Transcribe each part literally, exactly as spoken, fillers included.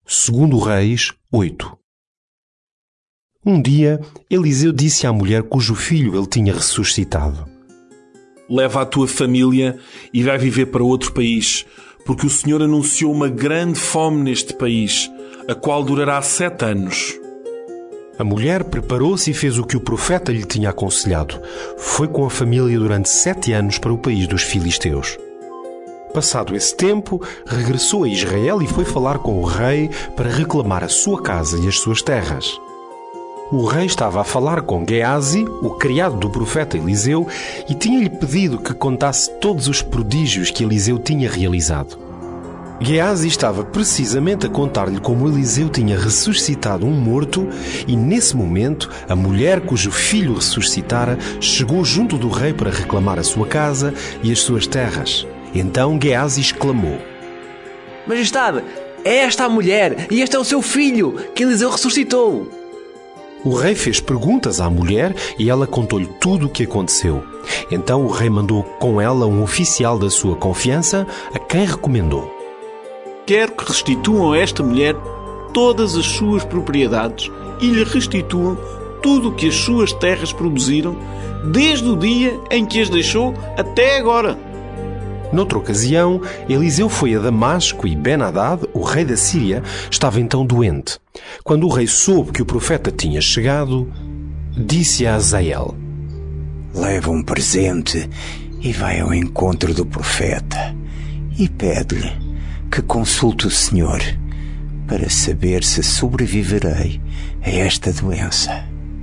Segundo Reis oito. Um dia, Eliseu disse à mulher cujo filho ele tinha ressuscitado: Leva a tua família e vai viver para outro país, porque o Senhor anunciou uma grande fome neste país, a qual durará sete anos. A mulher preparou-se e fez o que o profeta lhe tinha aconselhado. Foi com a família durante sete anos para o país dos filisteus. Passado esse tempo, regressou a Israel e foi falar com o rei para reclamar a sua casa e as suas terras. O rei estava a falar com Geazi, o criado do profeta Eliseu, e tinha-lhe pedido que contasse todos os prodígios que Eliseu tinha realizado. Geazi estava precisamente a contar-lhe como Eliseu tinha ressuscitado um morto, e nesse momento a mulher cujo filho ressuscitara chegou junto do rei para reclamar a sua casa e as suas terras. Então Geazi exclamou: Majestade, é esta a mulher e este é o seu filho que Eliseu ressuscitou. O rei fez perguntas à mulher e ela contou-lhe tudo o que aconteceu. Então o rei mandou com ela um oficial da sua confiança, a quem recomendou: Quero que restituam a esta mulher todas as suas propriedades e lhe restituam tudo o que as suas terras produziram, desde o dia em que as deixou até agora. Noutra ocasião, Eliseu foi a Damasco e Ben-Hadad, o rei da Síria, estava então doente. Quando o rei soube que o profeta tinha chegado, disse a Azael: Leva um presente e vai ao encontro do profeta e pede-lhe que consulte o Senhor para saber se sobreviverei a esta doença.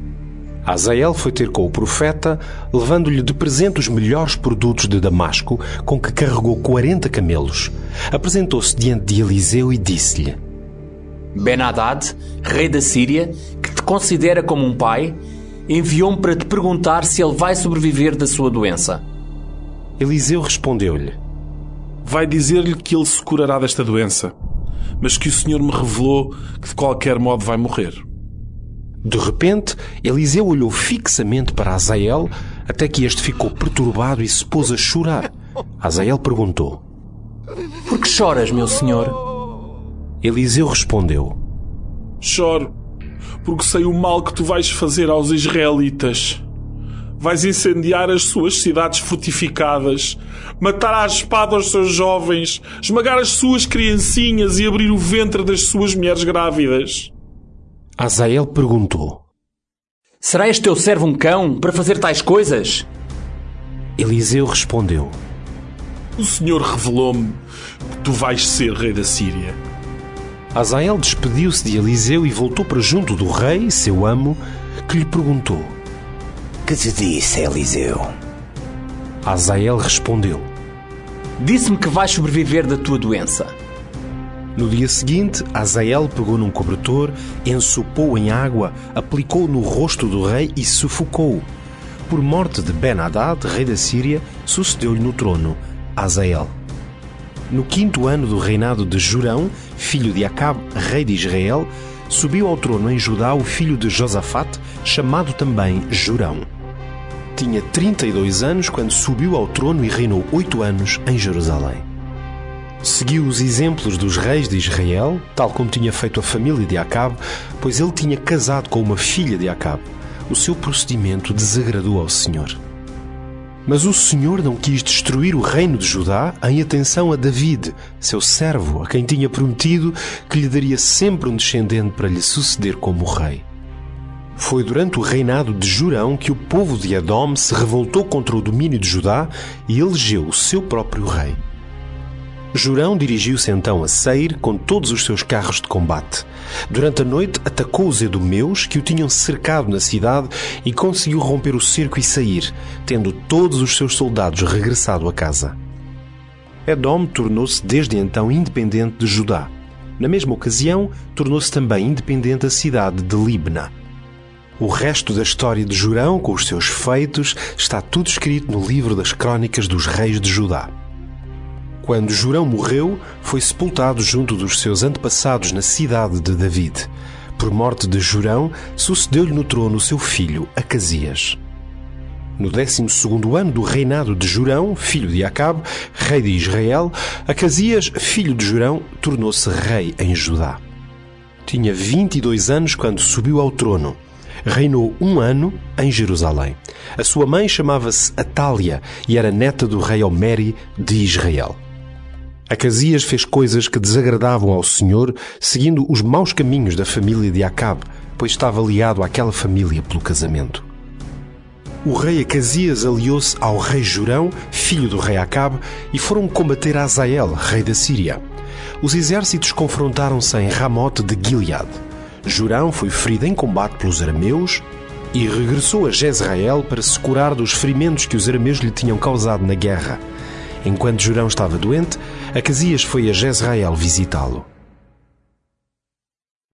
Azael foi ter com o profeta, levando-lhe de presente os melhores produtos de Damasco, com que carregou quarenta camelos. Apresentou-se diante de Eliseu e disse-lhe: Ben-Hadad, rei da Síria, que te considera como um pai, enviou-me para te perguntar se ele vai sobreviver da sua doença. Eliseu respondeu-lhe: Vai dizer-lhe que ele se curará desta doença, mas que o Senhor me revelou que de qualquer modo vai morrer. De repente, Eliseu olhou fixamente para Azael, até que este ficou perturbado e se pôs a chorar. Azael perguntou: Por que choras, meu senhor? Eliseu respondeu: Choro, porque sei o mal que tu vais fazer aos israelitas. Vais incendiar as suas cidades fortificadas, matar à espada os seus jovens, esmagar as suas criancinhas e abrir o ventre das suas mulheres grávidas. Azael perguntou: Será este teu servo um cão para fazer tais coisas? Eliseu respondeu: O Senhor revelou-me que tu vais ser rei da Síria. Azael despediu-se de Eliseu e voltou para junto do rei, seu amo, que lhe perguntou: Que te disse, Eliseu? Azael respondeu: Disse-me que vais sobreviver da tua doença. No dia seguinte, Azael pegou num cobertor, ensopou em água, aplicou-o no rosto do rei e sufocou-o. Por morte de Ben-Hadad, rei da Síria, sucedeu-lhe no trono Azael. No quinto ano do reinado de Jorão, filho de Acabe, rei de Israel, subiu ao trono em Judá o filho de Josafate, chamado também Jorão. Tinha trinta e dois anos quando subiu ao trono e reinou oito anos em Jerusalém. Seguiu os exemplos dos reis de Israel, tal como tinha feito a família de Acabe, pois ele tinha casado com uma filha de Acabe. O seu procedimento desagradou ao Senhor. Mas o Senhor não quis destruir o reino de Judá em atenção a David, seu servo, a quem tinha prometido que lhe daria sempre um descendente para lhe suceder como rei. Foi durante o reinado de Jorão que o povo de Edom se revoltou contra o domínio de Judá e elegeu o seu próprio rei. Jorão dirigiu-se então a Seir com todos os seus carros de combate. Durante a noite atacou os edomeus que o tinham cercado na cidade e conseguiu romper o cerco e sair, tendo todos os seus soldados regressado a casa. Edom tornou-se desde então independente de Judá. Na mesma ocasião, tornou-se também independente a cidade de Libna. O resto da história de Jorão, com os seus feitos, está tudo escrito no livro das Crônicas dos Reis de Judá. Quando Jorão morreu, foi sepultado junto dos seus antepassados na cidade de David. Por morte de Jorão, sucedeu-lhe no trono seu filho Acasias. No décimo segundo ano do reinado de Jorão, filho de Acabe, rei de Israel, Acasias, filho de Jorão, tornou-se rei em Judá. Tinha vinte e dois anos quando subiu ao trono. Reinou um ano em Jerusalém. A sua mãe chamava-se Atália e era neta do rei Omeri de Israel. Acasias fez coisas que desagradavam ao Senhor, seguindo os maus caminhos da família de Acabe, pois estava ligado àquela família pelo casamento. O rei Acasias aliou-se ao rei Jorão, filho do rei Acabe, e foram combater a Azael, rei da Síria. Os exércitos confrontaram-se em Ramote de Gileade. Jorão foi ferido em combate pelos arameus e regressou a Jezreel para se curar dos ferimentos que os arameus lhe tinham causado na guerra. Enquanto Jorão estava doente, Acasias foi a Jezreel visitá-lo.